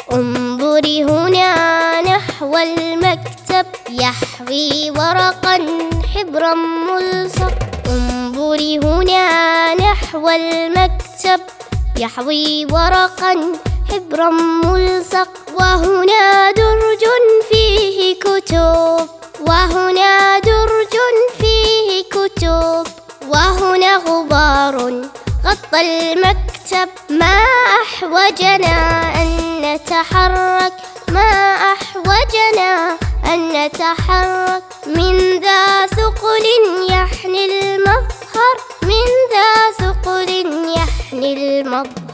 انظري هنا نحو المكتب يحوي ورقا حبرا ملصق. انظري هنا نحو المكتب يحوي ورقا حبرا ملصق. وهنا درج فيه كتب، وهنا درج فيه كتب، وهنا غبار غطى المكتب. ما أحوجنا أن نتحرك، ما أحوجنا أن نتحرك. من ذا ثقل يحني المظهر، من ذا ثقل يحني المظهر.